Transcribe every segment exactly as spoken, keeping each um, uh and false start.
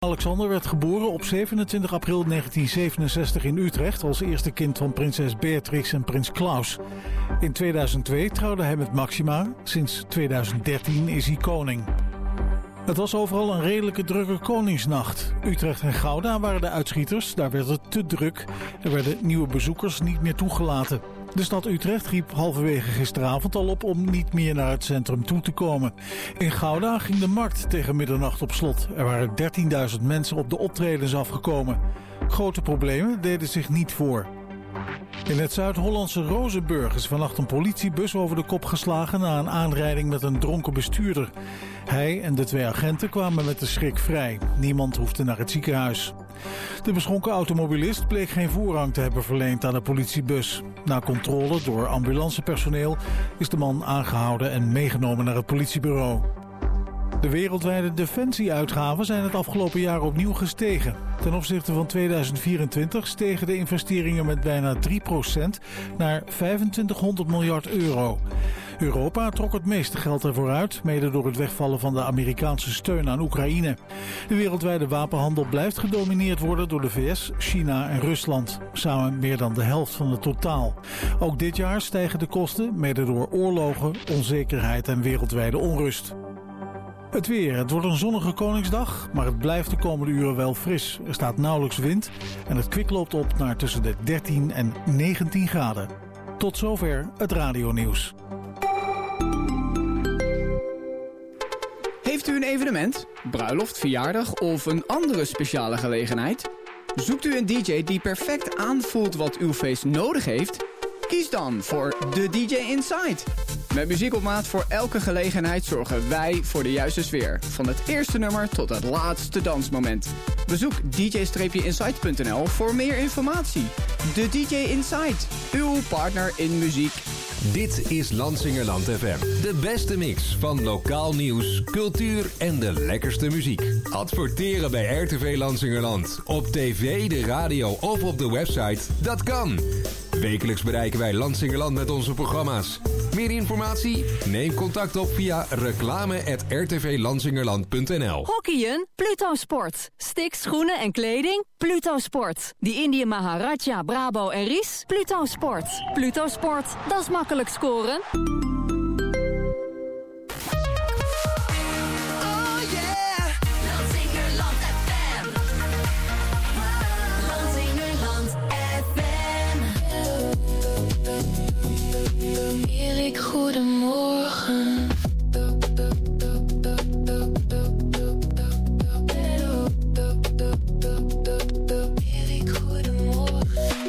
Alexander werd geboren op zevenentwintig april negentien zevenenzestig in Utrecht als eerste kind van prinses Beatrix en prins Klaus. In tweeduizend twee trouwde hij met Maxima. Sinds tweeduizend dertien is hij koning. Het was overal een redelijke drukke Koningsnacht. Utrecht en Gouda waren de uitschieters, daar werd het te druk. Er werden nieuwe bezoekers niet meer toegelaten. De stad Utrecht riep halverwege gisteravond al op om niet meer naar het centrum toe te komen. In Gouda ging de markt tegen middernacht op slot. Er waren dertienduizend mensen op de optredens afgekomen. Grote problemen deden zich niet voor. In het Zuid-Hollandse Rozenburg is vannacht een politiebus over de kop geslagen na een aanrijding met een dronken bestuurder. Hij en de twee agenten kwamen met de schrik vrij. Niemand hoefde naar het ziekenhuis. De beschonken automobilist bleek geen voorrang te hebben verleend aan de politiebus. Na controle door ambulancepersoneel is de man aangehouden en meegenomen naar het politiebureau. De wereldwijde defensieuitgaven zijn het afgelopen jaar opnieuw gestegen. Ten opzichte van tweeduizend vierentwintig stegen de investeringen met bijna drie procent naar vijfentwintighonderd miljard euro. Europa trok het meeste geld ervoor uit, mede door het wegvallen van de Amerikaanse steun aan Oekraïne. De wereldwijde wapenhandel blijft gedomineerd worden door de V S, China en Rusland. Samen meer dan de helft van het totaal. Ook dit jaar stijgen de kosten, mede door oorlogen, onzekerheid en wereldwijde onrust. Het weer. Het wordt een zonnige Koningsdag, maar het blijft de komende uren wel fris. Er staat nauwelijks wind en het kwik loopt op naar tussen de dertien en negentien graden. Tot zover het radionieuws. Heeft u een evenement, bruiloft, verjaardag of een andere speciale gelegenheid? Zoekt u een D J die perfect aanvoelt wat uw feest nodig heeft? Kies dan voor de D J Inside. Met muziek op maat voor elke gelegenheid zorgen wij voor de juiste sfeer. Van het eerste nummer tot het laatste dansmoment. Bezoek d j inside punt n l voor meer informatie. De D J Inside, uw partner in muziek. Dit is Lansingerland F M. De beste mix van lokaal nieuws, cultuur en de lekkerste muziek. Adverteren bij R T V Lansingerland. Op tv, de radio of op de website. Dat kan. Wekelijks bereiken wij Lansingerland met onze programma's. Meer informatie? Neem contact op via reclame at r t v lansingerland punt n l. Hockeyen? Pluto Sport. Sticks, schoenen en kleding? Pluto Sport. Die Indië Maharaja, Brabo en Ries? Pluto Sport. Pluto Sport, dat is makkelijk scoren. Erik, goedemorgen. Erik, goedemorgen.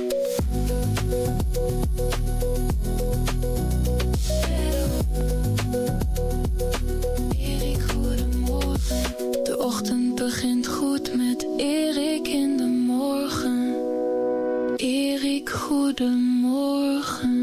Erik, goedemorgen. De ochtend begint goed met Erik in de morgen. Erik, goedemorgen.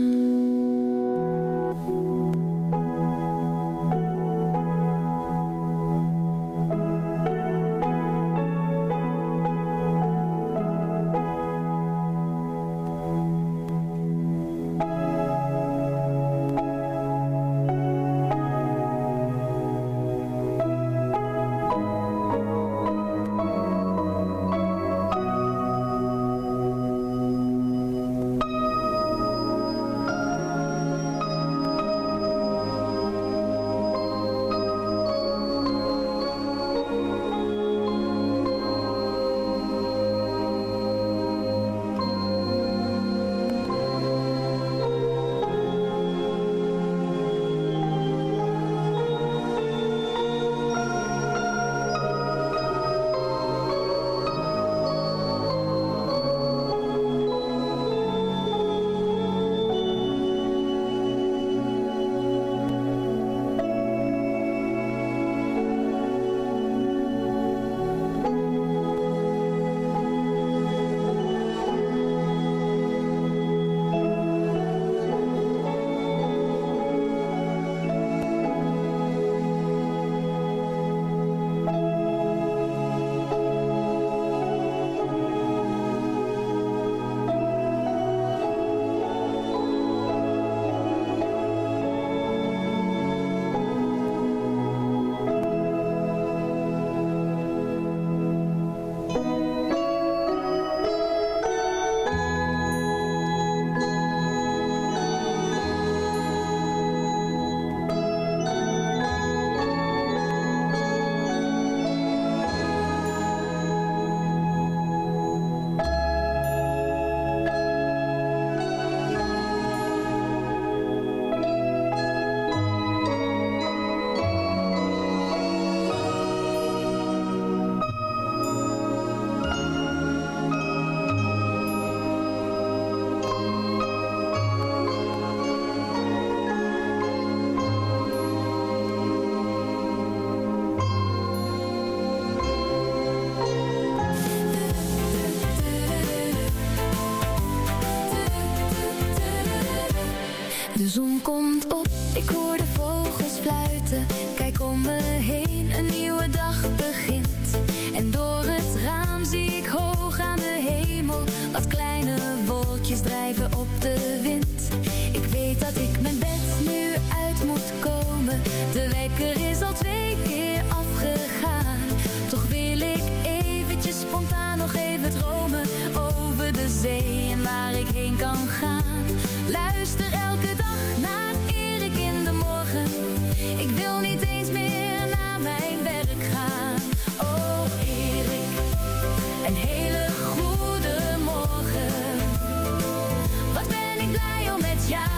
Ik hoor de vogels fluiten, kijk om me heen, een nieuwe dag begint. En door het raam zie ik hoog aan de hemel wat kleine wolkjes drijven op de wind. Ik weet dat ik mijn bed nu uit moet komen, de wekker is al twee keer afgegaan. Toch wil ik eventjes spontaan nog even dromen over de zee en waar ik heen kan gaan. Luister elke dag naar Erik in de morgen, ik wil niet eens meer naar mijn werk gaan. Oh Erik, een hele goede morgen, wat ben ik blij om met jou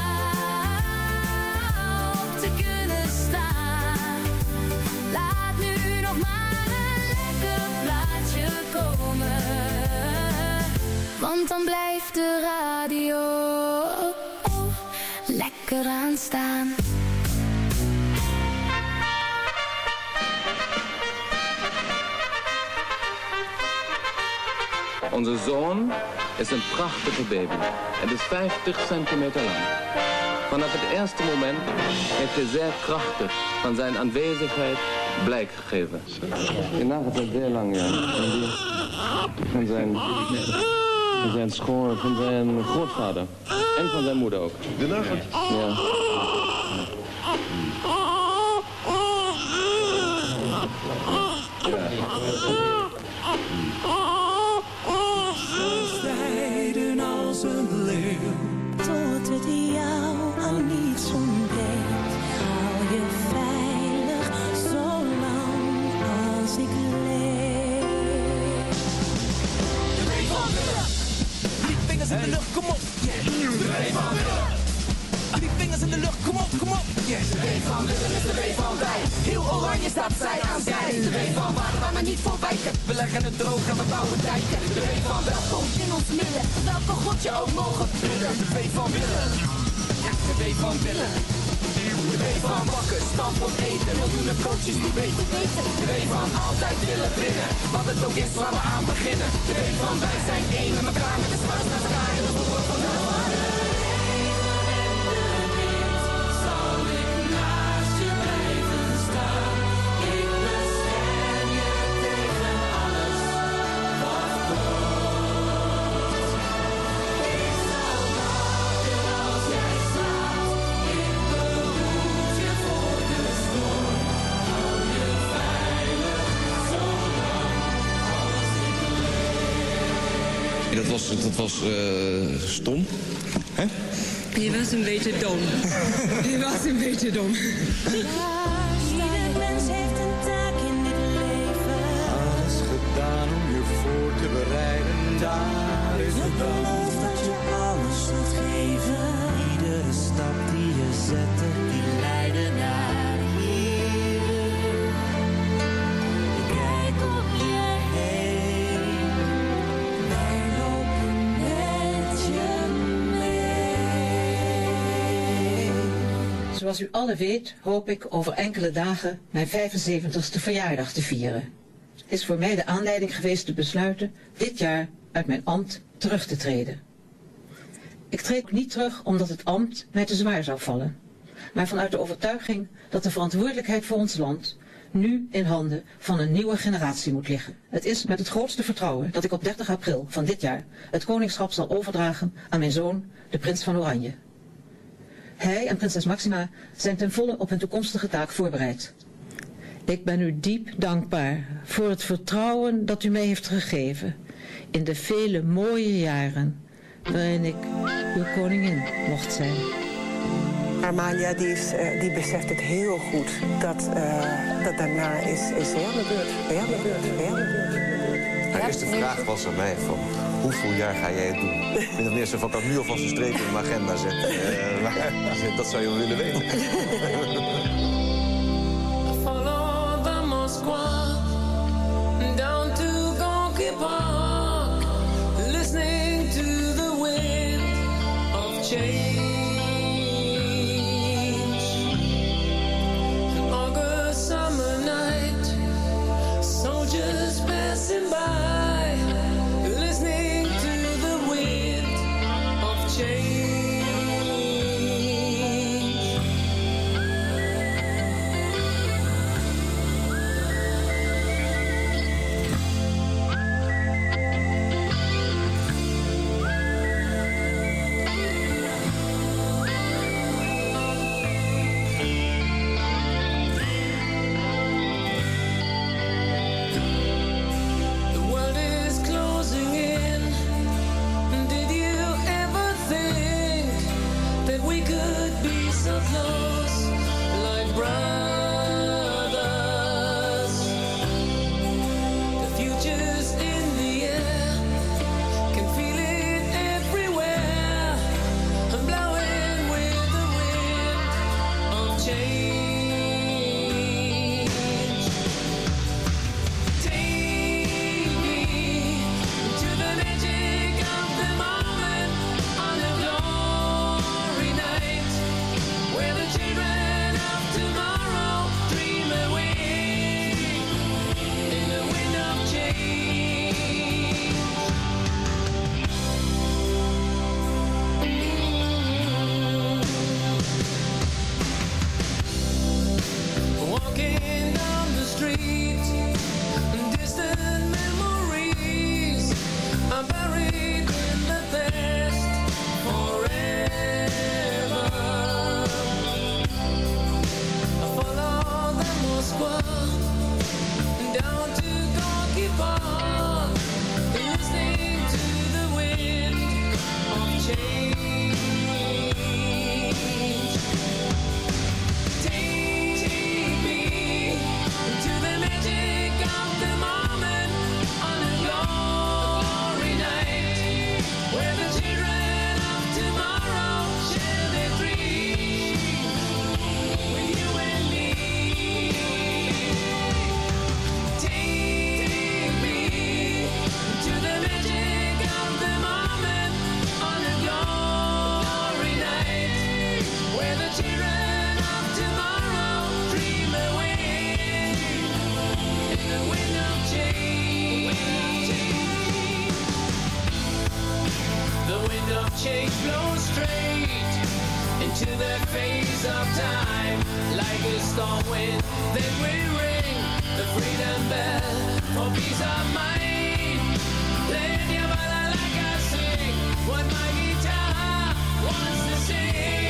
te kunnen staan. Laat nu nog maar een lekker plaatje komen, want dan blijft de radio oh, lekker aanstaan. Onze zoon is een prachtige baby. Het is vijftig centimeter lang. Vanaf het eerste moment heeft hij zeer krachtig van zijn aanwezigheid blijk gegeven. Die nagelt het zeer lang, ja. En die, van zijn, van zijn schoon, van zijn grootvader. En van zijn moeder ook. De nagelt? Ja. Strijden als een leeuw, tot het jou aan niets ontbreekt. Hou je veilig, zolang als ik leef. De W van Willem, drie vingers in de lucht, kom op. Yeah. De W van Willem, drie vingers in de lucht, kom op, kom op. Yeah. De W van Willem is de W van wij. Heel oranje staat zij aan zij. De W van waarde waar maar niet voor wijken. We leggen het droog en we bouwen dijken. De W van welkom in ons midden, welke God je ook mogen bidden. De W van Willem, ja, de W van Willem. De W van bakken, stand op eten, miljoenen coaches die weten. De W van altijd willen winnen, wat het ook is waar we aan beginnen. De W van wij zijn één met elkaar, met de spuit naar elkaar en de voetbal van de Dat was, dat was uh, stom. Hè? Je was een beetje dom. Je was een beetje dom. Ieder mens heeft een taak in dit leven. Alles gedaan om je voor te bereiden. Daar is het dan. Geloof dat je alles zult geven. Iedere stap die je zette, die leidde naar hier. Kijk om je heen. Wij lopen met je mee. Zoals u allen weet, hoop ik over enkele dagen mijn vijfenzeventigste verjaardag te vieren. Het is voor mij de aanleiding geweest te besluiten dit jaar uit mijn ambt terug te treden. Ik treed ook niet terug omdat het ambt mij te zwaar zou vallen, maar vanuit de overtuiging dat de verantwoordelijkheid voor ons land nu in handen van een nieuwe generatie moet liggen. Het is met het grootste vertrouwen dat ik op dertig april van dit jaar het koningschap zal overdragen aan mijn zoon, de prins van Oranje. Hij en prinses Maxima zijn ten volle op hun toekomstige taak voorbereid. Ik ben u diep dankbaar voor het vertrouwen dat u mij heeft gegeven in de vele mooie jaren waarin ik uw koningin mocht zijn. Amalia die, is, uh, die beseft het heel goed dat, uh, dat daarna is, is heel de beurt, heel de beurt, heel de beurt. Haar eerste vraag was aan mij van, hoeveel jaar ga jij het doen? Ik ben de eerste van, kan ik nu alvast een streep in mijn agenda zetten. Uh, maar dat zou je wel willen weten. Follow the Moskwa down to Gonky Park, listening to the wind of change. An August summer night, soldiers passing by, listening to the wind of change. to the face of time. Like a storm wind, then we ring the freedom bell for peace of mind. Playing your mother like I sing what my guitar wants to sing.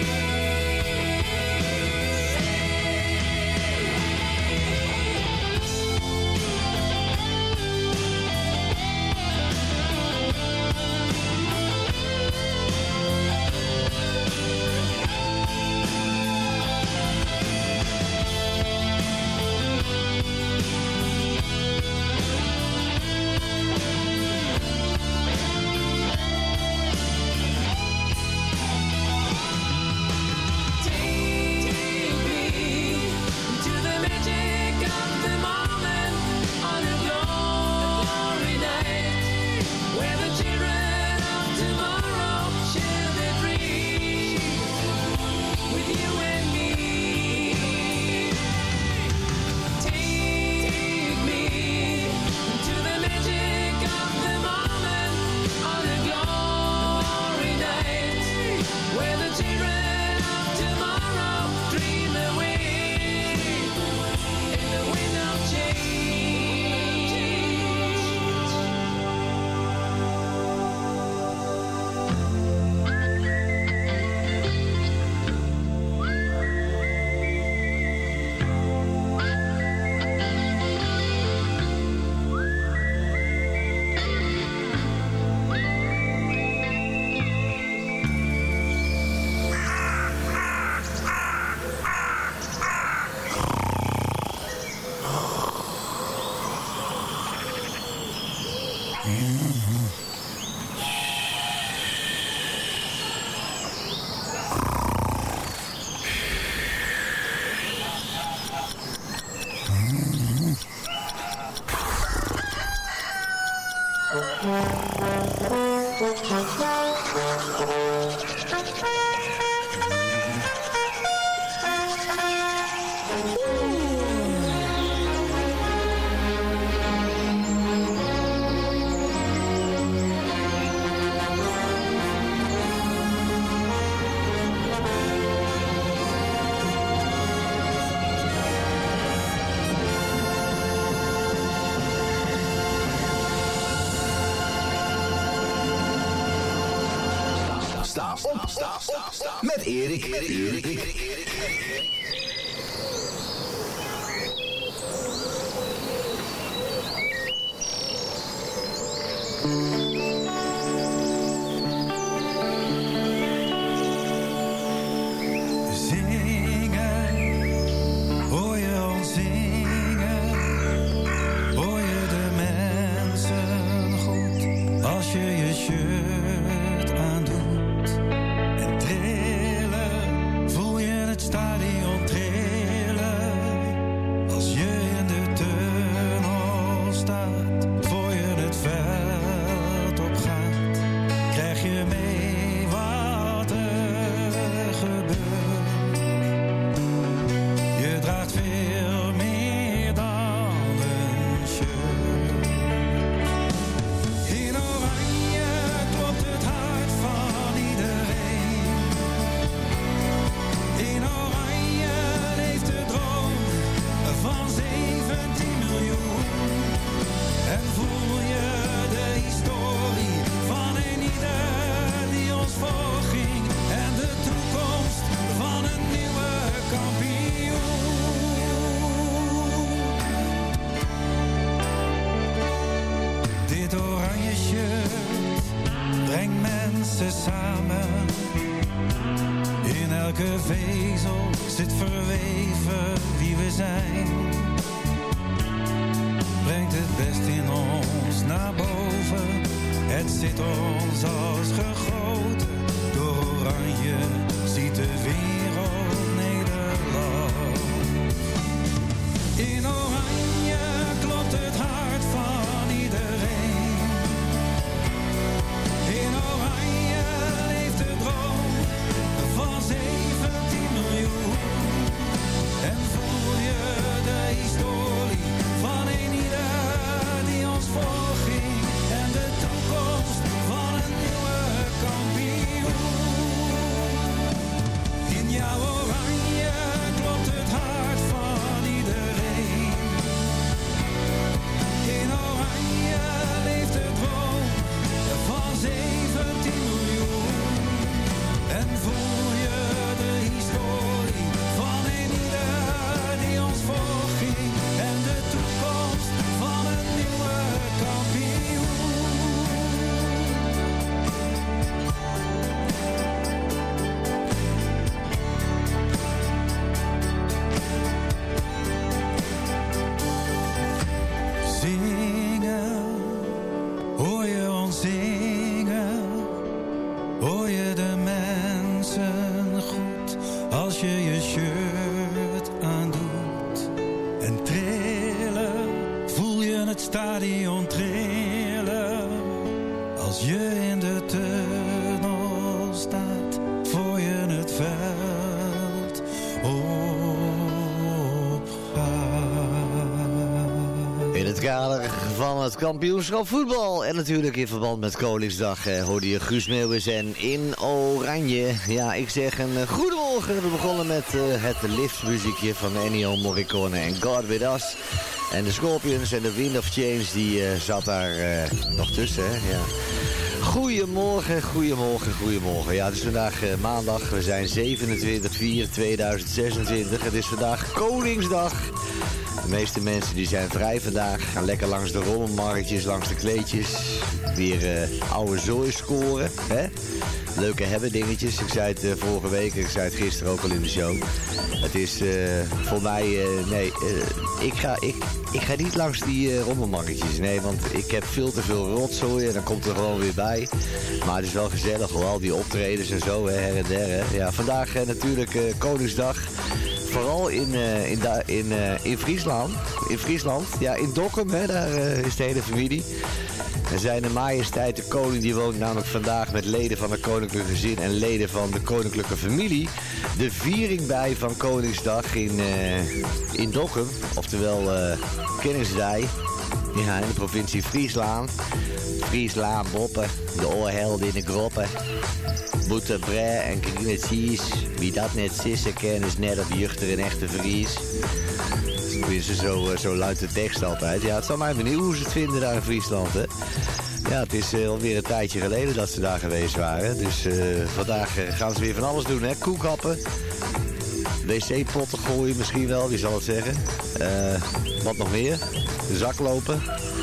Met Erik. Erik. Erik. kan trillen als je in de tunnel staat voor je het veld opgaat. In het kader van het kampioenschap voetbal en natuurlijk in verband met Koningsdag eh, hoorde je Guus Meeuwis en In Oranje. Ja, ik zeg een uh, goedemorgen. We begonnen met uh, het liftmuziekje van Ennio Morricone en God With Us. En de Scorpions en de Wind of Change die uh, zat daar uh, nog tussen, hè? Ja. Goedemorgen, goedemorgen, goedemorgen. Ja, het is vandaag uh, maandag. We zijn zevenentwintig vier tweeduizend zesentwintig. Het is vandaag Koningsdag. De meeste mensen die zijn vrij vandaag. Gaan lekker langs de rommelmarktjes, langs de kleedjes. Weer uh, oude zooi scoren, hè? Leuke hebben dingetjes. Ik zei het uh, vorige week, ik zei het gisteren ook al in de show. Het is uh, voor mij, uh, nee, uh, ik, ga, ik, ik ga niet langs die uh, rommelmarktjes. Nee, want ik heb veel te veel rotzooi en dan komt er gewoon weer bij. Maar het is wel gezellig, hoor, die optredens en zo, hè, her en der. Hè. Ja, vandaag uh, natuurlijk uh, Koningsdag. Vooral in, uh, in, da- in, uh, in Friesland. In Friesland, ja, in Dokkum, hè, daar uh, is de hele familie. En zijn majesteit de koning die woont namelijk vandaag met leden van het koninklijke gezin en leden van de koninklijke familie. De viering bij van Koningsdag in, uh, in Dokkum, oftewel uh, Kennisdij, ja, in de provincie Friesland. Friesland, Boppen, de oorhelden in de groppen. Boetebrei en groene cheese. Wie dat net sissen kan is net op juchter een echte Fries. Tenminste, zo, zo luidt de tekst altijd. Ja, het zal mij benieuwen hoe ze het vinden daar in Friesland, hè. Ja, het is uh, alweer een tijdje geleden dat ze daar geweest waren. Dus uh, vandaag uh, gaan ze weer van alles doen, hè. Koekhappen. W C-potten gooien misschien wel, wie zal het zeggen. Uh, wat nog meer? De zak lopen.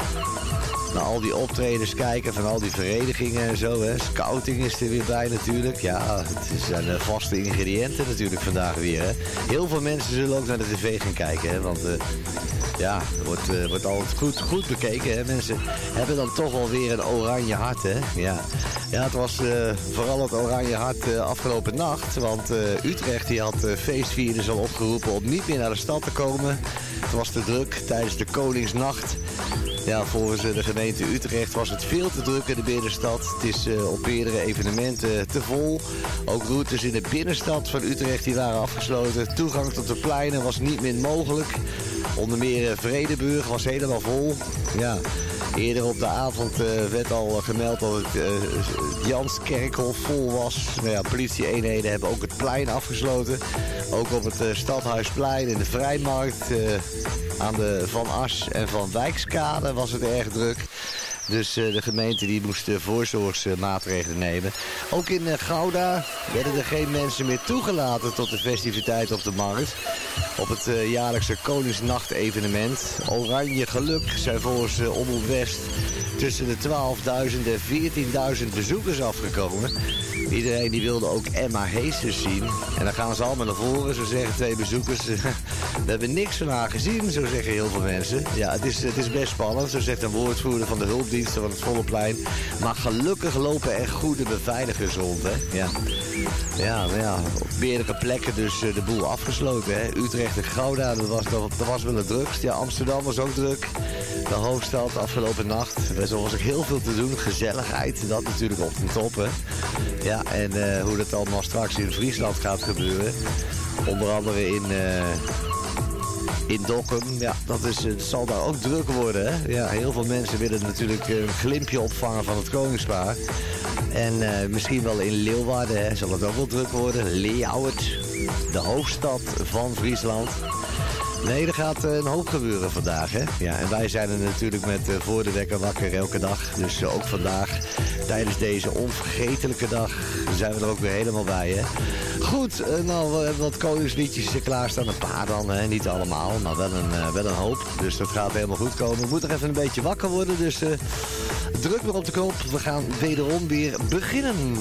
Naar al die optredens kijken van al die verenigingen en zo, hè. Scouting is er weer bij natuurlijk. Ja, het zijn uh, vaste ingrediënten natuurlijk vandaag weer, hè. Heel veel mensen zullen ook naar de tv gaan kijken, hè. Want uh, ja, er wordt, uh, wordt altijd goed, goed bekeken, hè. Mensen hebben dan toch wel weer een oranje hart, hè. Ja, ja het was uh, vooral het oranje hart uh, afgelopen nacht. Want uh, Utrecht die had uh, feestvierders al opgeroepen om niet meer naar de stad te komen. Het was te druk tijdens de Koningsnacht. Ja, volgens de gemeente Utrecht was het veel te druk in de binnenstad. Het is uh, op meerdere evenementen te vol. Ook routes in de binnenstad van Utrecht die waren afgesloten. Toegang tot de pleinen was niet meer mogelijk. Onder meer Vredenburg was helemaal vol. Ja, eerder op de avond uh, werd al gemeld dat het uh, Janskerkhof vol was. Nou ja, politie-eenheden hebben ook het plein afgesloten. Ook op het uh, Stadhuisplein in de Vrijmarkt... Uh, aan de Van As en Van Wijkskade was het erg druk. Dus uh, de gemeente die moest uh, voorzorgsmaatregelen nemen. Ook in uh, Gouda werden er geen mensen meer toegelaten tot de festiviteit op de markt. Op het uh, jaarlijkse Koningsnacht-evenement. Oranje Geluk zijn volgens uh, Omroep West tussen de twaalfduizend en veertienduizend bezoekers afgekomen. Iedereen die wilde ook Emma Heesters zien. En dan gaan ze allemaal naar voren, zo zeggen twee bezoekers. We hebben niks van haar gezien, zo zeggen heel veel mensen. Ja, het is, het is best spannend, zo zegt een woordvoerder van de hulpdiensten van het Volleplein. Maar gelukkig lopen er goede beveiligers rond, hè. Ja, ja, maar ja, op meerdere plekken dus de boel afgesloten, hè. Utrecht en Gouda, dat was, dat was wel het drukst. Ja, Amsterdam was ook druk. De hoofdstad afgelopen nacht. Er was ook heel veel te doen, gezelligheid, dat natuurlijk op de top, hè. Ja, en uh, hoe dat allemaal straks in Friesland gaat gebeuren. Onder andere in, uh, in Dokkum. Ja, dat, is, het zal daar ook druk worden, hè. Ja, heel veel mensen willen natuurlijk een glimpje opvangen van het koningspaar. En uh, misschien wel in Leeuwarden, hè, zal het ook wel druk worden. Leeuwarden, de hoofdstad van Friesland. Nee, er gaat uh, een hoop gebeuren vandaag, hè. Ja, en wij zijn er natuurlijk met uh, voor de wekker wakker elke dag. Dus uh, ook vandaag, tijdens deze onvergetelijke dag, zijn we er ook weer helemaal bij, hè. Goed, uh, nou, we hebben wat koningsliedjes uh, klaarstaan. Een paar dan, hè. Niet allemaal, maar wel een, uh, wel een hoop. Dus dat gaat helemaal goed komen. Ik moet er even een beetje wakker worden, dus uh, druk maar op de knop. We gaan wederom weer beginnen.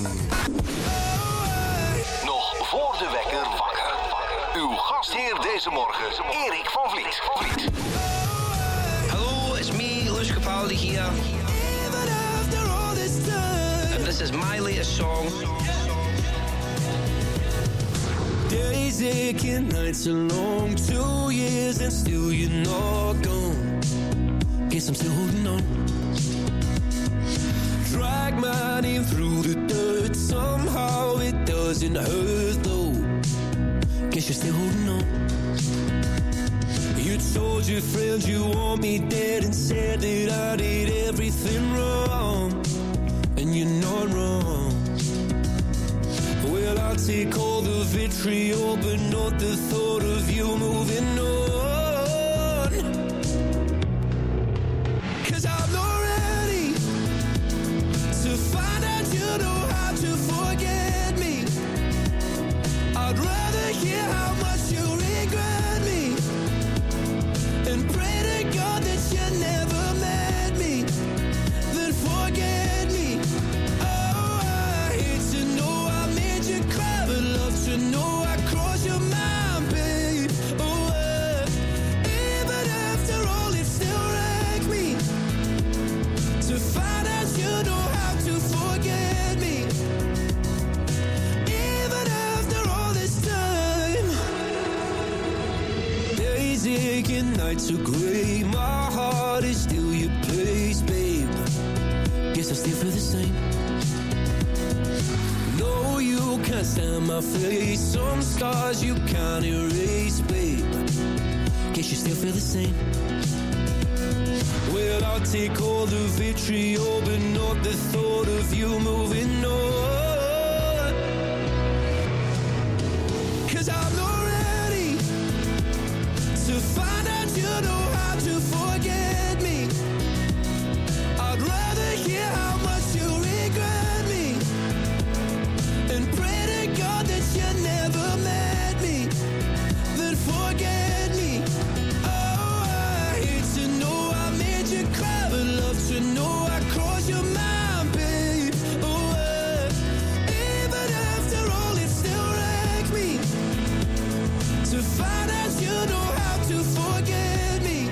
Nog voor de wekker wakker. Uw gastheer deze morgen, Erik van Vliet. Van Vliet. Hello, it's me, Luis Capaldi here. And this is my latest song. Days aching, nights are long, two years and still you're not gone. Guess I'm still holding on. Drag my name through the dirt. Somehow it doesn't hurt though. Guess you're still holding on. You told your friends you want me dead and said that I did everything wrong. And you're not wrong. Well, I'll take all the vitriol, but not the thought of you moving on. Cause I'm not ready to find out you know how to forget me. I'd rather hear how much you regret me and pray to God that you never met me, then forget me. Oh, I hate to know I made you cry, but love to know I crossed your mind, babe. Oh, uh, even after all, it still wrecks me to find out you know how to forget me. Even after all this time, days aching, nights are gray. My heart is still your place, babe. Guess I still feel the same. No, you can't stand my face. Some scars you can't erase, babe. Guess you still feel the same. Well, I'll take all the vitriol, but not the thought of you moving on. Cause I'm not ready to find out you know how to forget me. I'd rather hear how much you regret me and pray to God that you never met me, then forget me. Oh, I hate to know I made you cry, but love to know I crossed your mind, babe. Oh, uh, even after all, it still wrecks me to find out you know how to forget me.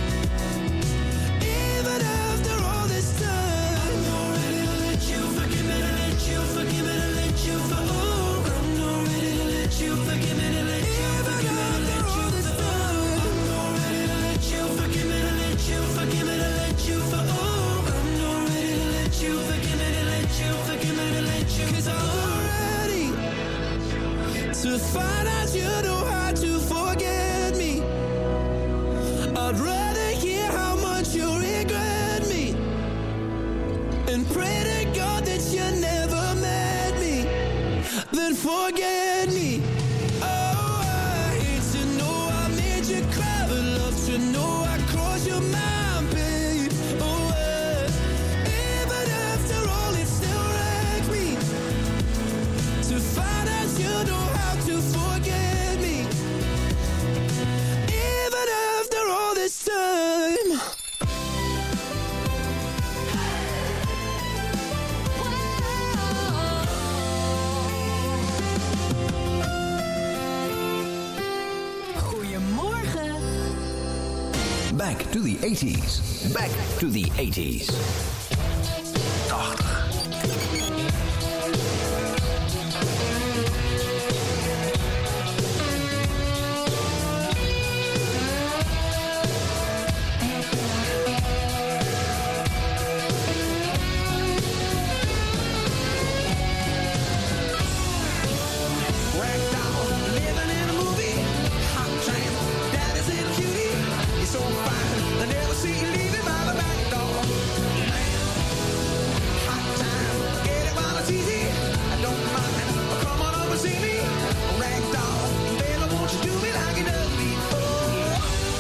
Even after all this time, I'm not ready to let you forgive me, to let you forgive me, to let you for oh, I'm not ready to let you forgive me, to let you forgive me, to let you for oh, I'm not ready to let you forgive me, to let you forgive me, to let you for oh, I'm not ready to let you forgive me, to let you forgive me, to let you. Cause I'm not ready to find out you know how to forget me. I'd rather hear how much you regret me and pray to God that you never met me, then forget me. Oh, I hate to know I made you cry, but love to know I crossed your mind, babe. Oh, uh, even after all, it still wrecks me to find out you know how to forget me. Even after all this time. Goedemorgen. Back to the eighties. Back to the eighties. tachtig. Living in a movie, hot tramp, daddy's little cutie. You're so fine, I never see you leaving by the back door. Man, hot time, get it while it's easy. I don't mind, come on over see me. Ragdoll, baby, won't you do me like you done before?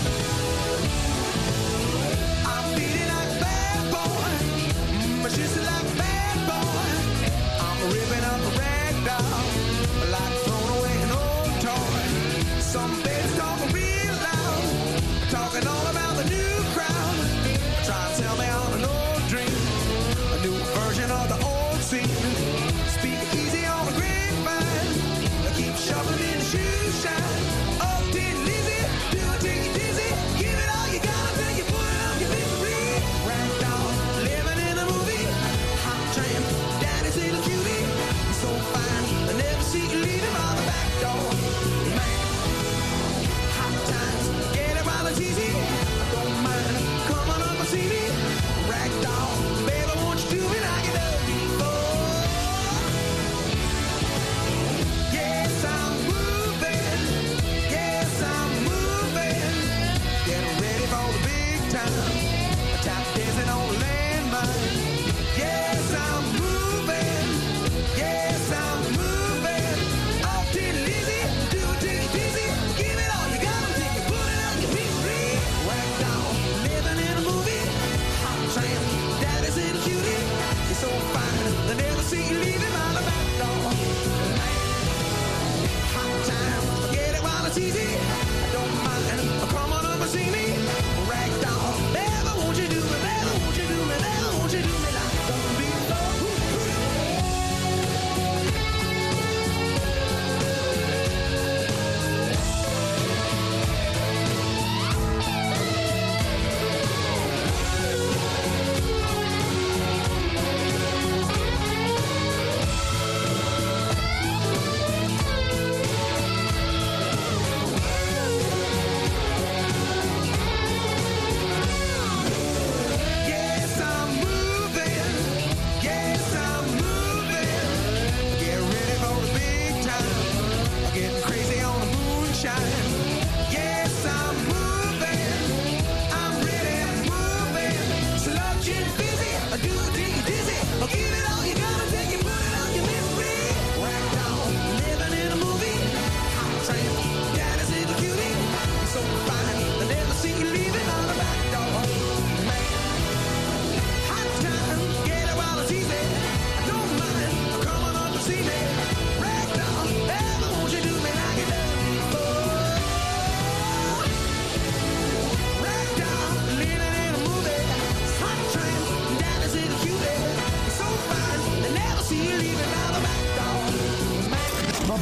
I'm feeling like a bad boy, my sister like a bad boy. I'm ripping up a ragdoll, like throwing away an old toy. Some babies talking real loud, talking all about the new crowd. Try to tell me on an old dream, a new version of the old scene. Speak easy on the grapevine, keep shuffling in the shoe shine. Up to you, Lizzie, do it till you're dizzy. Give it all you got until you put it on your victory. Ragdoll, living in a movie, hot tramp, daddy's little cutie. You're so fine, I never see you leaving by the back door. Man, hot times, get it while it's easy. I don't mind, come on up and see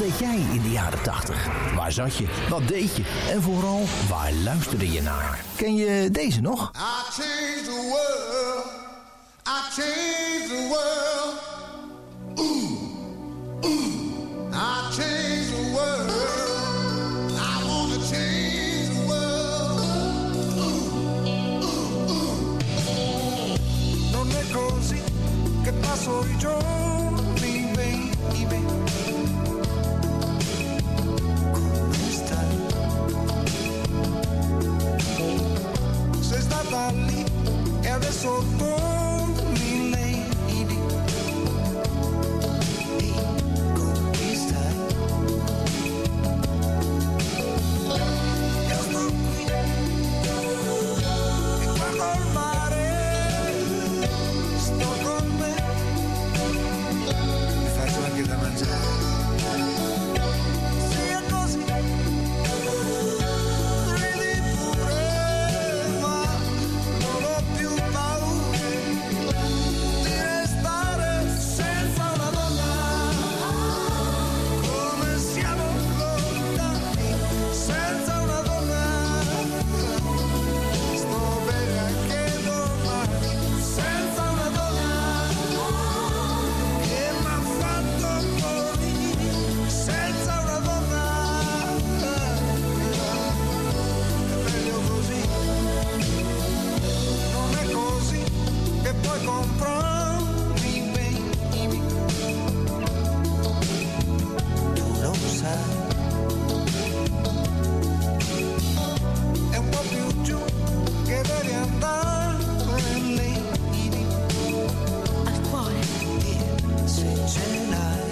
deed jij in de jaren tachtig? Waar zat je? Wat deed je? En vooral, waar luisterde je naar? Ken je deze nog? I changed the world. I changed the world. Ooh, ooh. I changed the world. I wanna change the world. Ooh, ooh, ooh. Non è così che passo i giorni, baby. Come stai? Sei stata lì e adesso torni, lady. Ehi, come stai? Io sto qui e guardo il mare. Sto con me. Mi faccio anche da mangiare. Sì, è così. Ridi pure, ma non ho più paura di restare senza una donna. Come siamo lontani senza una donna. Sto bene anche domani senza una donna che m'ha fatto morire senza una donna. È meglio così, non è così che puoi comprarmi, baby. Tu lo sai. È un po' più giù che devi andare, lady. Al cuore, se ce l'hai.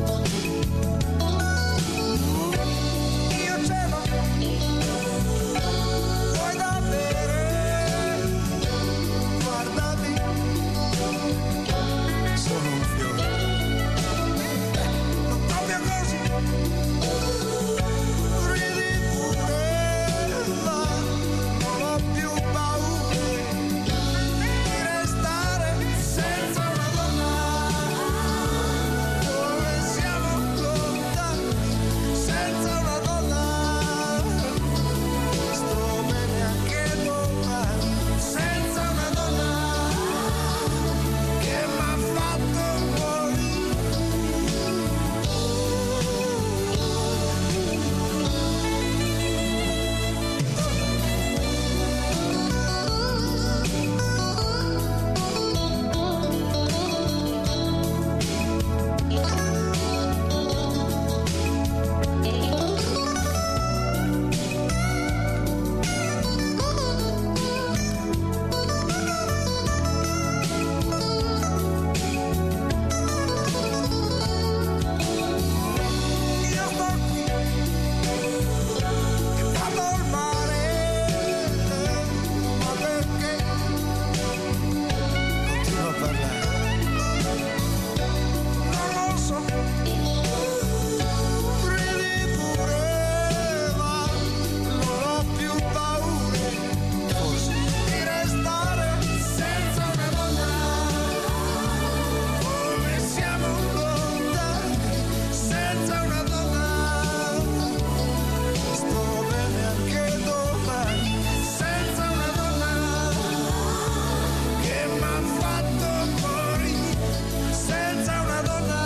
Io ce l'ho. Vuoi da bere? Guardami. Sono un fiore. Non proprio così. Ridi pure, ma non ho più paura di restare senza una donna. Come siamo lontani senza una donna. Sto bene anche domani senza una donna che m'ha fatto morire. Io sto qui e guardo il mare, ma perché continuo a parlare? Non lo so. Ridi pure, ma non ho più paura forse di restare senza una donna. Come siamo lontani senza una donna. Sto bene anche domani senza una donna che m'ha fatto morire senza una donna.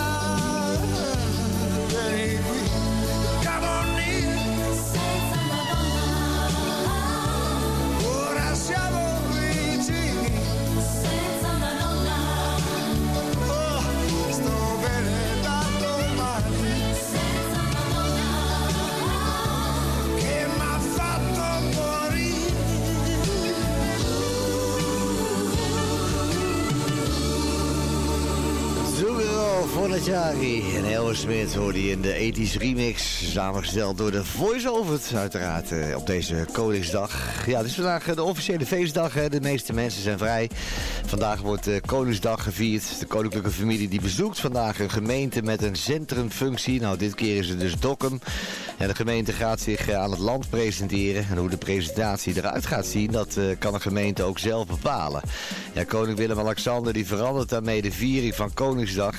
Vieni qui, come on in, senza una donna. Ora siamo vicini senza una donna. Oh, sto bene da domani senza una donna che m'ha fatto morire. Zoekero voor het Jari en Aerosmith hoorde je in de ethische remix, samengesteld door de Voice-Over, uiteraard eh, op deze Koningsdag. Ja, het is vandaag eh, de officiële feestdag, hè. De meeste mensen zijn vrij. Vandaag wordt eh, Koningsdag gevierd. De koninklijke familie die bezoekt vandaag een gemeente met een centrumfunctie. Nou, dit keer is het dus Dokkum. En de gemeente gaat zich eh, aan het land presenteren. En hoe de presentatie eruit gaat zien, dat eh, kan de gemeente ook zelf bepalen. Ja, koning Willem-Alexander die verandert daarmee de viering van Koningsdag en het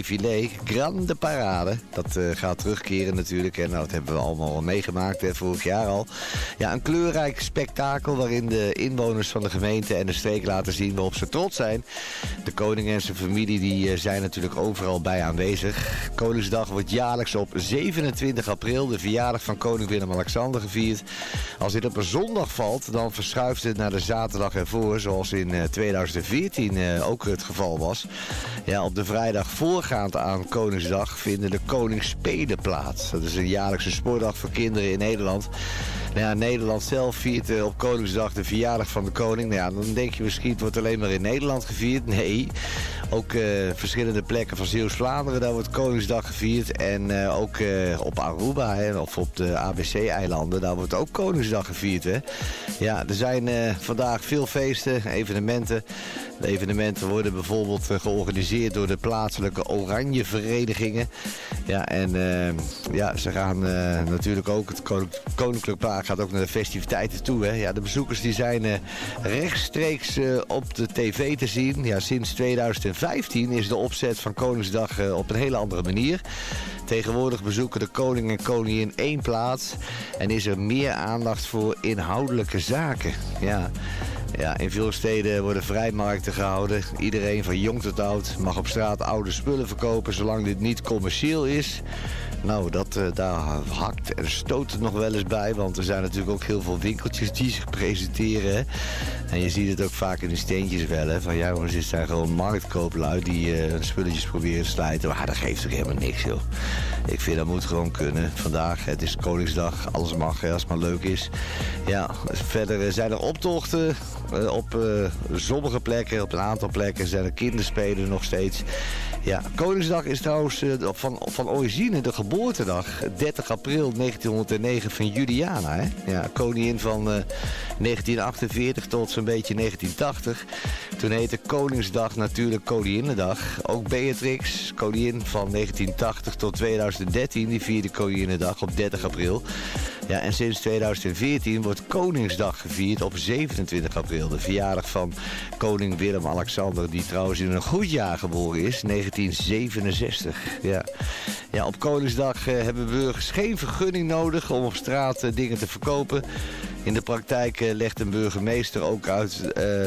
défilé, Grande Parade. Dat uh, gaat terugkeren natuurlijk. En nou, dat hebben we allemaal al meegemaakt, hè, vorig jaar al. Ja, een kleurrijk spektakel waarin de inwoners van de gemeente en de streek laten zien waarop ze trots zijn. De koning en zijn familie die uh, zijn natuurlijk overal bij aanwezig. Koningsdag wordt jaarlijks op zevenentwintig april, de verjaardag van koning Willem-Alexander, gevierd. Als dit op een zondag valt, dan verschuift het naar de zaterdag ervoor, zoals in uh, tweeduizend veertien uh, ook het geval was. Ja, op de vrijdag voorgaand aan Koningsdag vinden de Koningsspelen plaats. Dat is een jaarlijkse sportdag voor kinderen in Nederland. Nou ja, Nederland zelf viert uh, op Koningsdag de verjaardag van de koning. Nou ja, dan denk je misschien, het wordt alleen maar in Nederland gevierd. Nee, ook uh, verschillende plekken van Zeeuws-Vlaanderen, daar wordt Koningsdag gevierd. En uh, ook uh, op Aruba, hè, of op de A B C-eilanden, daar wordt ook Koningsdag gevierd. Hè. Ja, er zijn uh, vandaag veel feesten, evenementen. De evenementen worden bijvoorbeeld uh, georganiseerd door de plaatselijke oranje verenigingen. Ja, en uh, ja, ze gaan uh, natuurlijk ook, het Koninklijk Paar gaat ook naar de festiviteiten toe. Hè. Ja, de bezoekers die zijn uh, rechtstreeks uh, op de tv te zien. Ja, sinds tweeduizend vijftien is de opzet van Koningsdag uh, op een hele andere manier. Tegenwoordig bezoeken de koning en koningin één plaats en is er meer aandacht voor inhoudelijke zaken. Ja. Ja, in veel steden worden vrijmarkten gehouden. Iedereen van jong tot oud mag op straat oude spullen verkopen zolang dit niet commercieel is. Nou, dat, uh, daar hakt en stoot het nog wel eens bij, want er zijn natuurlijk ook heel veel winkeltjes die zich presenteren. Hè? En je ziet het ook vaak in de steentjes wel, hè? Van ja jongens, dit zijn gewoon marktkooplui die uh, spulletjes proberen te slijten. Maar dat geeft ook helemaal niks, joh. Ik vind dat moet gewoon kunnen. Vandaag, het is Koningsdag, alles mag, hè, als het maar leuk is. Ja, verder zijn er optochten uh, op uh, sommige plekken, op een aantal plekken zijn er kinderspelen nog steeds. Ja, Koningsdag is trouwens uh, van, van origine de geboortedag, dertig april negentienhonderdnegen van Juliana. Hè? Ja, koningin van uh, negentien achtenveertig tot zo'n beetje negentien tachtig. Toen heette Koningsdag natuurlijk Koninginnedag. Ook Beatrix, koningin van negentien tachtig tot tweeduizend dertien, die vierde Koninginnedag op dertig april. Ja, en sinds tweeduizend veertien wordt Koningsdag gevierd op zevenentwintig april. De verjaardag van koning Willem-Alexander, die trouwens in een goed jaar geboren is, negentien zevenenzestig. Ja, ja op Koningsdag uh, hebben burgers geen vergunning nodig om op straat uh, dingen te verkopen. In de praktijk uh, legt een burgemeester ook uit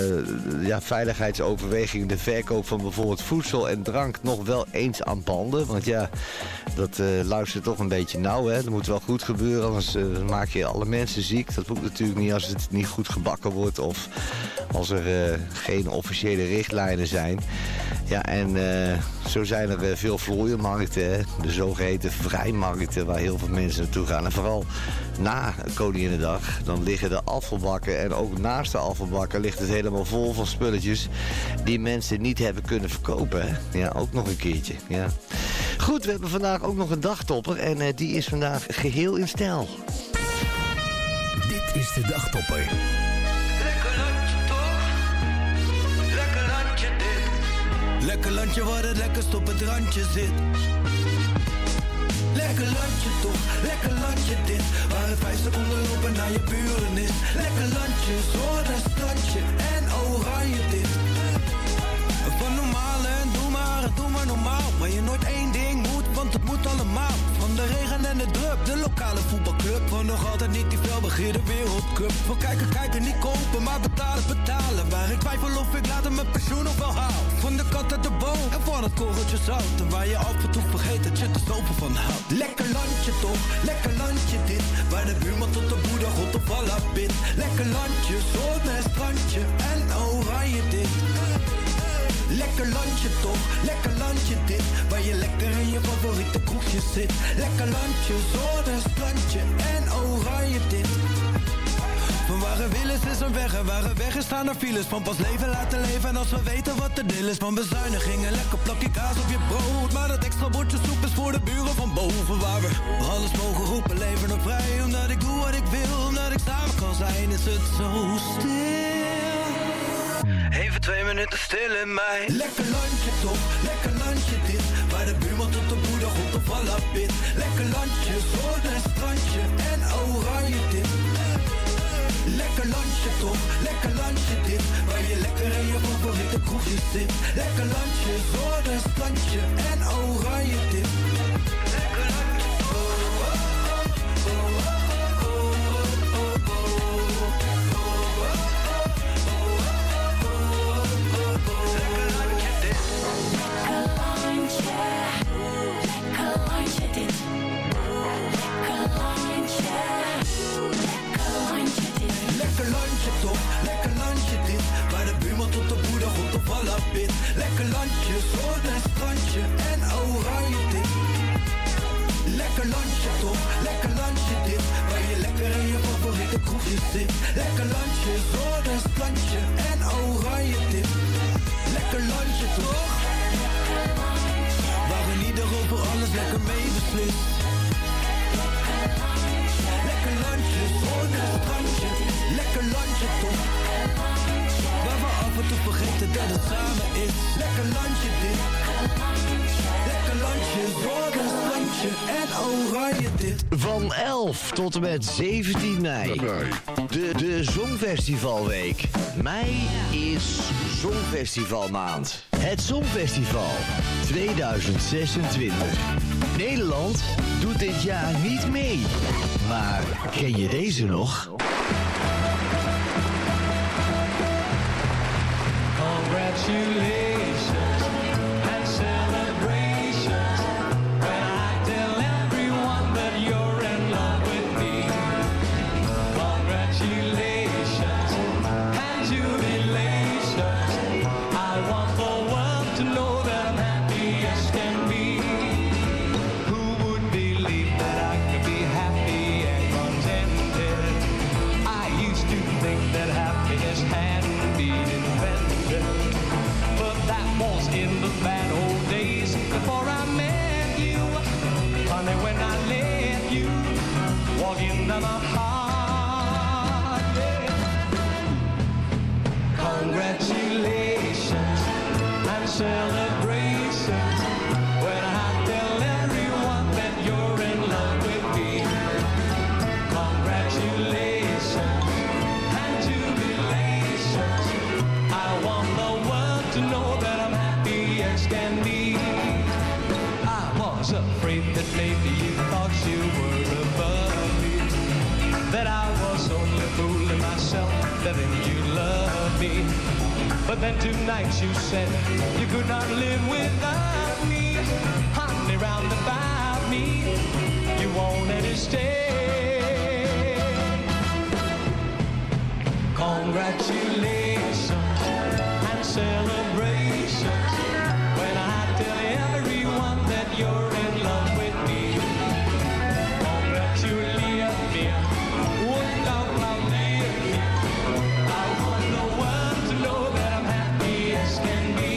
uh, ja, veiligheidsoverwegingen de verkoop van bijvoorbeeld voedsel en drank nog wel eens aan banden. Want ja, dat uh, luistert toch een beetje nauw. Hè? Dat moet wel goed gebeuren, anders uh, maak je alle mensen ziek. Dat moet natuurlijk niet als het niet goed gebakken wordt of als er uh, geen officiële richtlijnen zijn. Ja, en uh, zo zijn er uh, veel vlooienmarkten, hè? De zogeheten vrijmarkten waar heel veel mensen naartoe gaan. En vooral na Koninginnedag, dan liggen de afvalbakken en ook naast de afvalbakken ligt het helemaal vol van spulletjes die mensen niet hebben kunnen verkopen. Hè? Ja, ook nog een keertje. Ja. Goed, we hebben vandaag ook nog een dagtopper en uh, die is vandaag geheel in stijl. Dit is de dagtopper. Lekker landje waar het lekkerst op het randje zit. Lekker landje toch, lekker landje dit. Waar het vijf seconden lopen naar je buren is. Lekker landje, zon en strandje en oranje dit. Van normaal en doe maar, doe maar normaal. Maar je nooit één ding moet, want het moet allemaal. Van de regen en de druk, de lokale voetbalclub. Van nog altijd niet die felbegeerde wereldcup. Van kijken, kijken, niet kopen, maar betalen, betalen. Waar ik twijfel of ik later mijn pensioen nog wel haal. Van de kat uit de boom en van het korreltje zout. En waar je af en toe vergeet dat je er zoveel van houdt. Lekker landje toch, lekker landje dit. Waar de buurman tot de boer God op Allah bidt. Lekker landje, zon en strandje en oranje dit. Lekker landje toch, lekker landje dit. Waar je lekker in je favoriete kroegje zit. Lekker landje, zon en strandje en oranje dit. Van waar er wil is, is een weg en waar er weg is staan er files. Van pas leven laten leven en als we weten wat de deal is. Van bezuinigingen, lekker plakje kaas op je brood. Maar dat extra bordje soep is voor de buren van boven. Waar we alles mogen roepen, leven nog vrij. Omdat ik doe wat ik wil, omdat ik samen kan zijn. Is het zo stil. Even twee minuten stil in mij. Lekker landje toch, lekker landje dit. Waar de buurman tot de moeder God op Allah bidt. Lekker landje, zon en strandje en oranje dit. Lekker landje toch, lekker landje dit. Waar je lekker in je favoriete zogeheten kroegjes zit. Lekker landje, zodenstrandje en oranje tip. Lekker landje, oh, oh, oh, oh, oh, oh, oh, lekker landje toch, lekker landje dit. Waar de buurman tot de boerder goed op alle bit. Lekker landje, zon en strandje en oranje dit. Lekker landje toch, lekker landje dit. Waar je lekker in je favoriete kroegje zit. Lekker landje, zon en strandje en oranje dit. Lekker landje toch. Waar we niet over alles lekker mee beslist. Lekker landje, zon en strandje. Lekker landje toch. Waar we af en toe vergeten dat het samen is. Lekker landje dit. Lekker landje, zon en strandje en oranje dit. Van elf tot en met zeventien mei. De, de Songfestivalweek. Mei is Songfestivalmaand. Het Songfestival tweeduizend zesentwintig. Nederland doet dit jaar niet mee. Maar ken je deze nog? Congratulations and celebrations when I tell everyone that you're in love with me. Congratulations and jubilations. I want the world to know that I'm happy as can be. Who would believe that I could be happy and contented? I used to think that happiness hadn't been invented, but that was in the bad old days before I met you. Honey, when I let you walk into my heart, yeah. Congratulations and celebrations when I tell everyone that you're in love with me. Congratulations and jubilations. I want the world to know that I'm happy as can be. I was afraid that maybe you thought you were above me, that I was only fooling myself, that then you loved me. But then tonight you said you could not live without me. Honey, round about me, you wanted to stay. Congratulations and celebrations when I tell everyone that you're in love with me. Congratulations, would love my baby. I want the world to know that I'm happy as can be.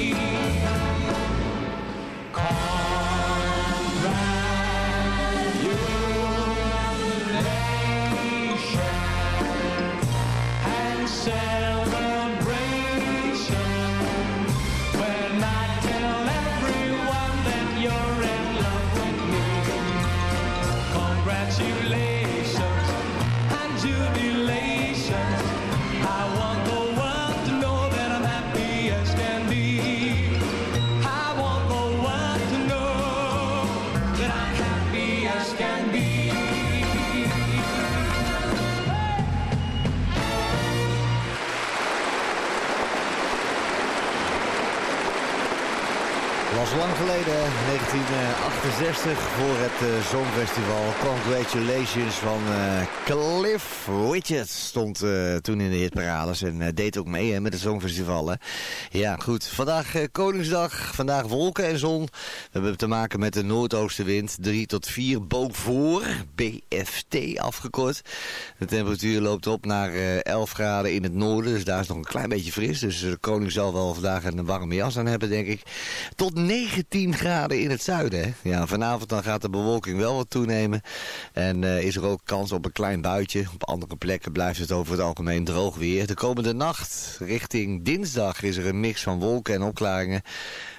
Was lang geleden, negentien achtenzestig, voor het uh, Songfestival. Congratulations van uh, Cliff Richard stond uh, toen in de hitparades en uh, deed ook mee hè, met het Songfestival. Hè. Ja, goed. Vandaag uh, Koningsdag, vandaag wolken en zon. We hebben te maken met de noordoostenwind, drie tot vier boven, B F T afgekort. De temperatuur loopt op naar uh, elf graden in het noorden, dus daar is nog een klein beetje fris. Dus de koning zal wel vandaag een warme jas aan hebben, denk ik. Tot negentien graden in het zuiden. Hè? Ja, vanavond dan gaat de bewolking wel wat toenemen. En uh, is er ook kans op een klein buitje. Op andere plekken blijft het over het algemeen droog weer. De komende nacht, richting dinsdag, is er een mix van wolken en opklaringen.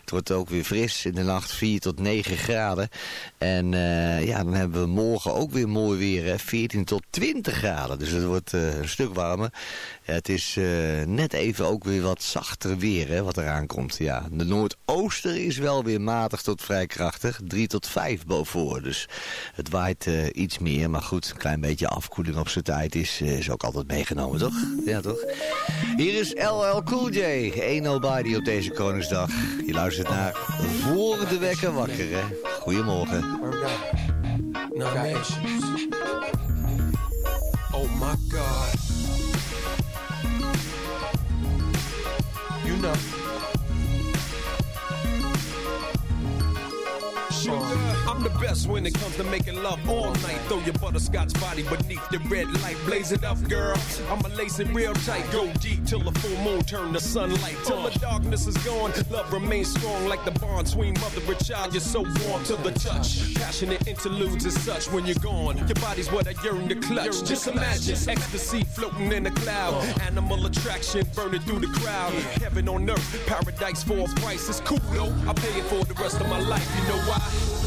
Het wordt ook weer fris. In de nacht vier tot negen graden. En uh, ja, dan hebben we morgen ook weer mooi weer. Hè? veertien tot twintig graden. Dus het wordt uh, een stuk warmer. Ja, het is uh, net even ook weer wat zachter weer, hè, wat eraan komt. Ja, de noordooster is wel weer matig tot vrij krachtig. drie tot vijf boven. Dus het waait uh, iets meer. Maar goed, een klein beetje afkoeling op zijn tijd is, uh, is ook altijd meegenomen, toch? Ja, toch? Hier is L L Cool J. Ain't Nobody op deze Koningsdag. Je luistert naar Voor de Wekker Wakker, hè. Goedemorgen. No issues. Oh my God. You know. I'm the best when it comes to making love all night. Throw your butterscotch body beneath the red light. Blaze it up, girl. I'ma lace it real tight. Go deep till the full moon turn to sunlight. Till the darkness is gone, love remains strong like the bond between mother and child. You're so warm to the touch. Passionate interludes and such when you're gone. Your body's what I yearn to clutch. Just imagine ecstasy floating in a cloud. Animal attraction burning through the crowd. Heaven on earth, paradise for a price. It's cool though, I pay it for the rest of my life. You know why?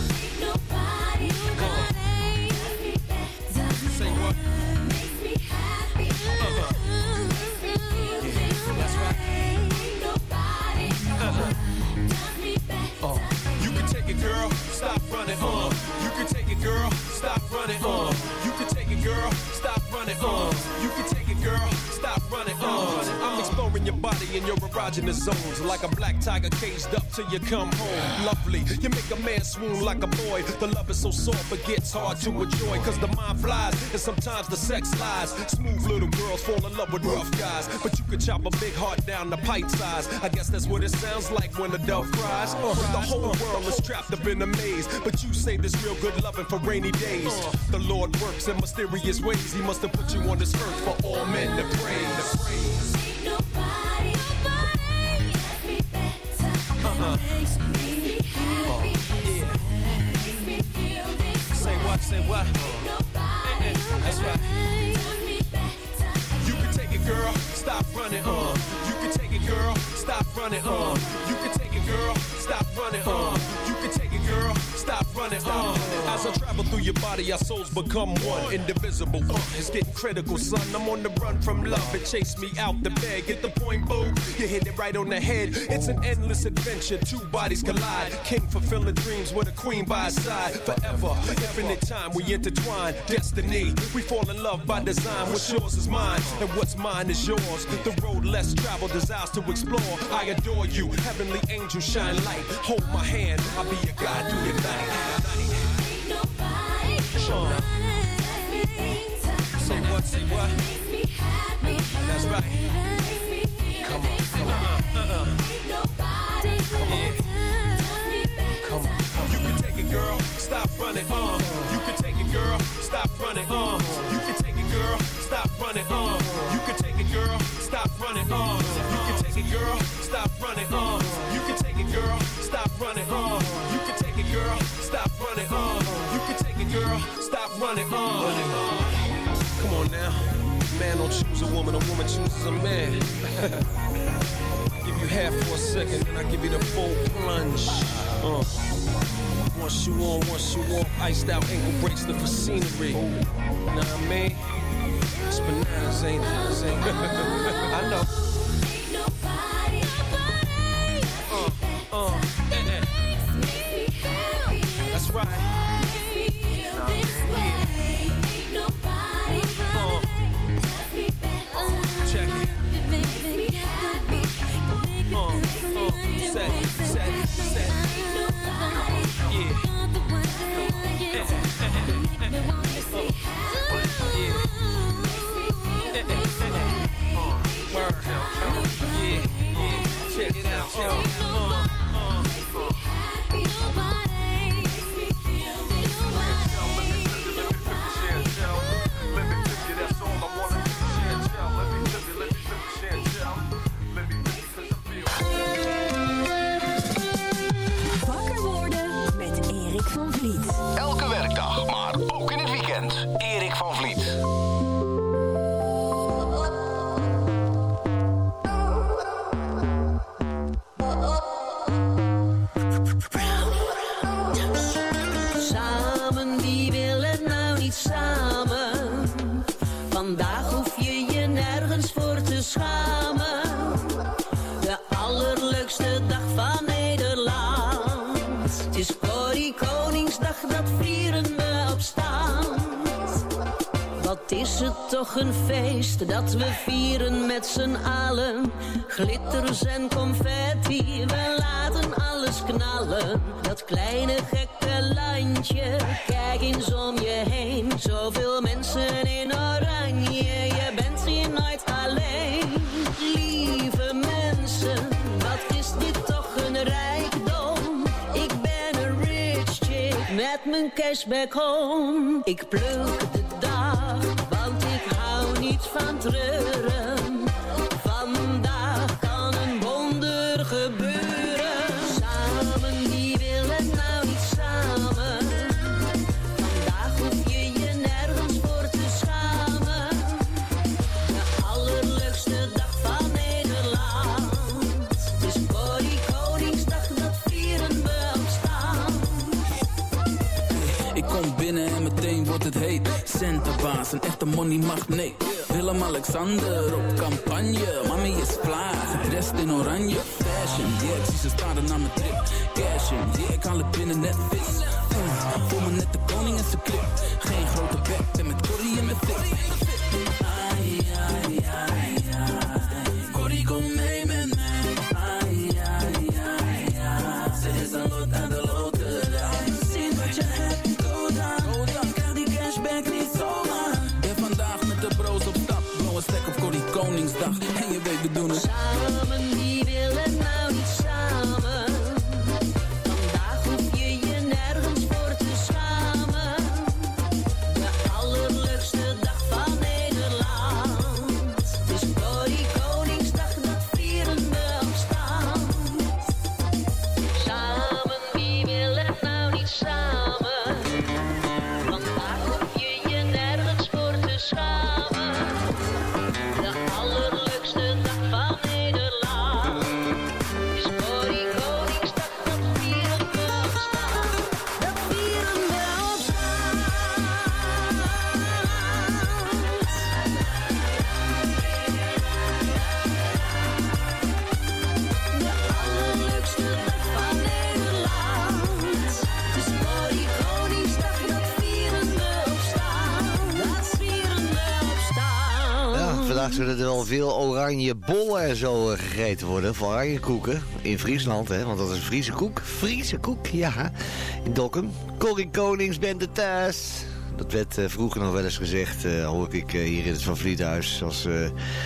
Nobody, nobody does me better. Say what? Makes me happy. Uh-huh. Makes me feel this That's right. way. Nobody Uh-huh. does me better. Uh, you can take it, girl. Stop running. Uh, you can take it, girl. Stop running. Uh, you can take it, girl. Stop running. Uh, you can take it, girl. Stop running. Uh, I'm exploring your body and your erogenous zones like a black tiger caged up till you come home. Lovely, you make a man swoon like a boy. The love is so soft it gets hard to enjoy. Cause the mind flies and sometimes the sex lies. Smooth little girls fall in love with rough guys, but you can chop a big heart down to pint size. I guess that's what it sounds like when a dove cries. Uh, the whole world is trapped up in a maze, but you say this real good loving for rainy days. The Lord works in mysterious ways. He must have put you on this earth for all men to praise. Ain't nobody, nobody does me better. Uh-huh. Makes me happy. Yeah. Makes me feel this Say what, say what? Nobody, That's right. does me better. You can take it, girl. Stop running. Uh. You can take it, girl. Stop running. Uh. You can take it, girl. Stop running. Uh. You can take it, girl. Stop running. Uh. As I travel through your body, our souls become one, indivisible. Uh. It's getting critical, son. I'm on the run from love. It chased me out the bed. Get the point, boo. You hit it right on the head. It's an endless adventure. Two bodies collide. King fulfilling dreams with a queen by his side. Forever, infinite time. We intertwine. Destiny. We fall in love by design. What's yours is mine, and what's mine is yours. The road less traveled, desires to explore. I adore you. Heavenly angel, shine light. Hold my hand. I'll be your guide through the night. Ain't nobody, Sure. does me better. Say what? Say what? Makes me happy. That's right. Makes me feel Come on, this come way. on. Uh-uh. Ain't nobody does me better. Come on. You can take it, girl. Stop running. Uh. You can take it, girl. Stop running. Uh. You can take it, girl. Stop running. Uh. You can take it, girl. Stop running. Uh. You can take it, girl. Stop running. Uh. You can take it, girl. Stop running. Uh. You can take it, girl. Stop running. Uh. You can take it, girl. Stop running. Uh. Come on now. Man don't choose a woman, a woman chooses a man. Give you half for a second, then I give you the full plunge. Uh. Once you on, once you off, iced out ankle bracelet for scenery. Know what I mean? It's bananas, ain't it? Ain't it? I know. Ain't nobody, nobody Uh, uh, eh, eh. makes me happy. That's right. Makes me feel this way. Ain't nobody Uh, does me better. check it. Makes me happy. Uh, uh, say, say, say. Yeah. Eh, eh, eh, eh, eh. Uh, yeah. Eh, eh, eh, eh. Uh, word. Yeah, yeah. Check it out. Uh, uh, uh, uh. het toch een feest dat we vieren met z'n allen. Glitters en confetti, we laten alles knallen. Dat kleine gekke landje, kijk eens om je heen. Zoveel mensen in oranje, je bent hier nooit alleen. Lieve mensen, wat is dit toch een rijkdom. Ik ben een rich chick met mijn cashback home. Ik pluk de dag, want ik hou niet van treuren. Vandaag kan een wonder gebeuren. Samen, wie wil het nou niet samen? Vandaag hoef je je nergens voor te schamen. De allerleukste dag van Nederland is Corrie Koningsdag, dat vieren we op staan. Ik kom binnen en meteen wordt het heet. Centerbaas, een echte money magneet. Willem-Alexander op campagne. Mami is vlaag, de rest in oranje. Fashion, yeah, ik zie ze staren naar mijn trip. Cash in, yeah, ik haal het binnen net vis. Uh, voel me net de koning in zijn clip. Geen grote bek, ben met Corrie in mijn fit. Ai, ai, ai, ai. Corrie, kom mee met mij. Ai, ai, ai, ai. Ze is een lot aan de loterij. Zie wat je hebt, go down. Ik krijg die cashback niet zomaar. Ben vandaag met de bros op stap. Blow een stek op Corrie Koningsdag. En je weet, we doen het samen, wie wil het nou niet samen? Vandaag hoef je je nergens voor te schamen. De allerleukste dag van Nederland is Corrie Koningsdag, dat vieren we op stand. Samen, wie wil het nou niet samen? Vandaag hoef je je nergens voor te schamen. De allerleukste dag van Nederland is Corrie Koningsdag, dat vieren we op staan. Dat vieren we op staan. De allerleukste dag van Nederland is Corrie Koningsdag, dat vieren we op staan. Dat vieren we op staan. Ja, vandaag zullen er wel veel oranje bollen en zo uh, gegeten worden. Of oranje koeken. In Friesland, hè. Want dat is een Friese koek. Friese koek, ja. In Dokkum. Corrie Konings, ben er thuis. Dat werd uh, vroeger nog wel eens gezegd, uh, hoor ik uh, hier in het Van Vliethuis. Als uh,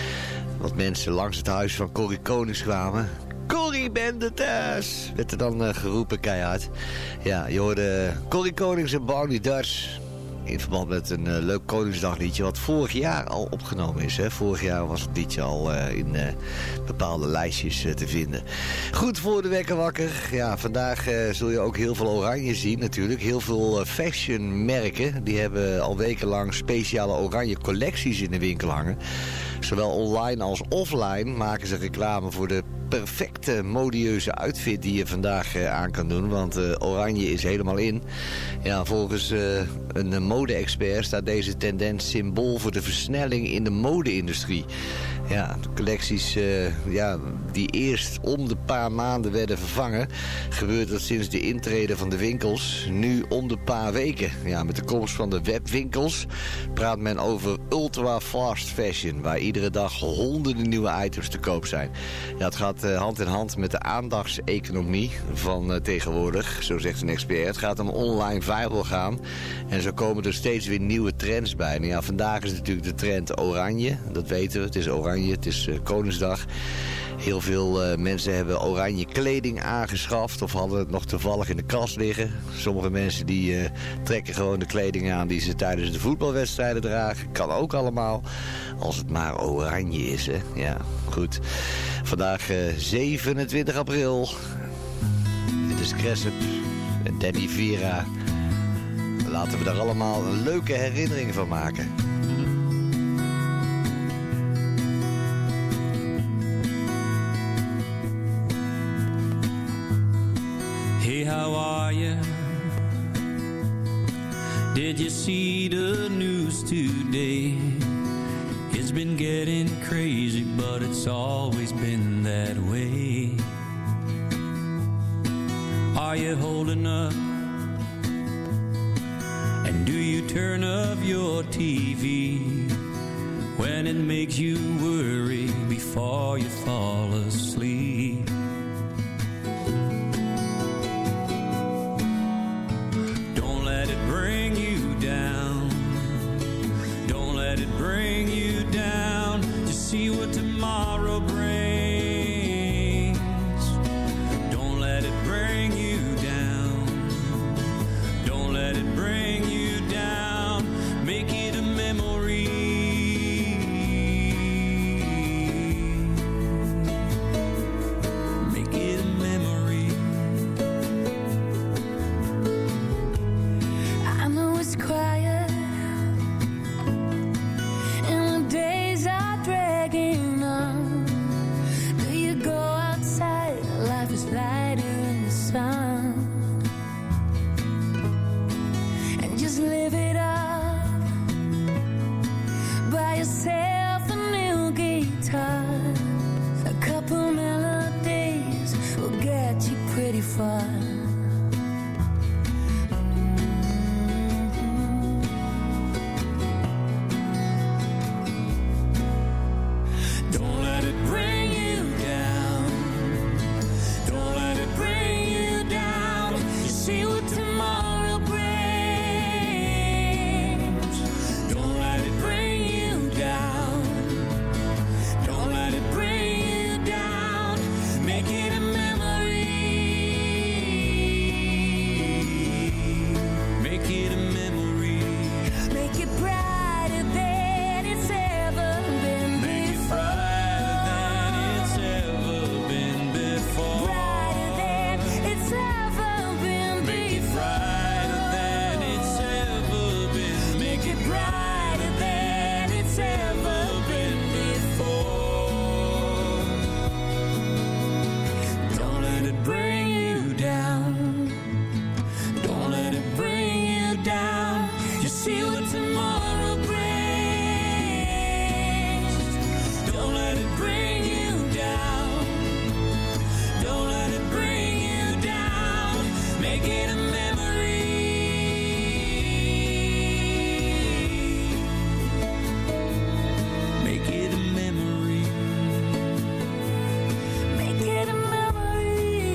wat mensen langs het huis van Corrie Konings kwamen. Corrie, ben er thuis. Werd er dan uh, geroepen keihard. Ja, je hoorde uh, Corrie Konings en Barney Dutch. In verband met een uh, leuk Koningsdagliedje wat vorig jaar al opgenomen is. Hè? Vorig jaar was het liedje al uh, in uh, bepaalde lijstjes uh, te vinden. Goed, voor de wekker wakker. Ja, vandaag uh, zul je ook heel veel oranje zien natuurlijk. Heel veel uh, fashionmerken. Die hebben al wekenlang speciale oranje collecties in de winkel hangen. Zowel online als offline maken ze reclame voor de perfecte modieuze outfit die je vandaag uh, aan kan doen. Want uh, oranje is helemaal in. Ja, volgens uh, een mode-expert staat deze tendens symbool voor de versnelling in de mode-industrie. Ja, de collecties uh, ja, die eerst om de paar maanden werden vervangen, gebeurt dat sinds de intrede van de winkels nu om de paar weken. Ja, met de komst van de webwinkels praat men over ultra fast fashion, waar iedere dag honderden nieuwe items te koop zijn. Ja, het gaat uh, hand in hand met de aandachtseconomie van uh, tegenwoordig, zo zegt een expert. Het gaat om online viral gaan en zo komen er steeds weer nieuwe trends bij. Nou ja, vandaag is natuurlijk de trend oranje, dat weten we. Het is oranje, het is uh, Koningsdag. Heel veel uh, mensen hebben oranje kleding aangeschaft of hadden het nog toevallig in de kast liggen. Sommige mensen die uh, trekken gewoon de kleding aan die ze tijdens de voetbalwedstrijden dragen. Kan ook allemaal, als het maar oranje is, hè. Ja, goed. Vandaag uh, zevenentwintig april. Dit is Cressup en Danny Vera. Laten we daar allemaal een leuke herinnering van maken. Hey, how are you? Did you see the news today? It's been getting crazy, but it's always been that way. Are you holding up? And do you turn off your T V? when it makes you worry before you fall asleep. Don't let it bring you down. Don't let it bring you down. Just see what tomorrow brings. Don't let it bring you down. Don't let it bring you down. Make it a memory. Make it a memory. I know it's quiet and the days are dragging on. Do you go outside? Life is lighter in the sun. And just live it up. Buy yourself a new guitar. A couple melodies will get you pretty far. Don't let it bring you down. Don't let it bring you down. You see what tomorrow brings. Don't let it bring you down. Don't let it bring you down. Make it a memory. Make it a memory. Make it brighter than it's ever been Make it before. brighter than it's ever been before. Brighter than it's ever been Make it brighter than it's ever been. Make it brighter than it's ever been before. Don't let it bring you down. Don't let it bring you down. You see what tomorrow brings. Don't let it bring you down. Don't let it bring you down. Make it a memory. Make it a memory. Make it a memory.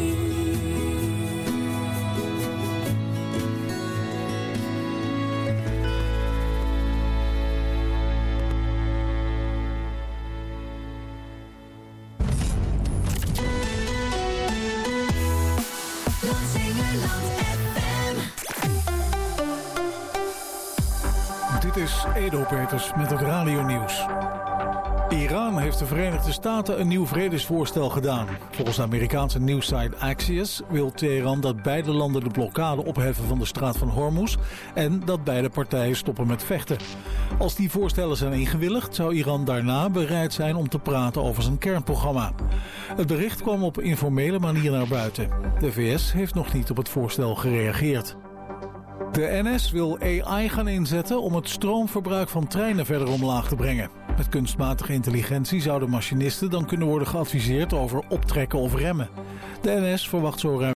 Dit is Edo Peters met het radionieuws. Iran heeft de Verenigde Staten een nieuw vredesvoorstel gedaan. Volgens de Amerikaanse nieuwssite Axios wil Teheran dat beide landen de blokkade opheffen van de straat van Hormuz en dat beide partijen stoppen met vechten. Als die voorstellen zijn ingewilligd, zou Iran daarna bereid zijn om te praten over zijn kernprogramma. Het bericht kwam op informele manier naar buiten. De V S heeft nog niet op het voorstel gereageerd. De N S wil A I gaan inzetten om het stroomverbruik van treinen verder omlaag te brengen. Met kunstmatige intelligentie zouden machinisten dan kunnen worden geadviseerd over optrekken of remmen. De N S verwacht zo ruim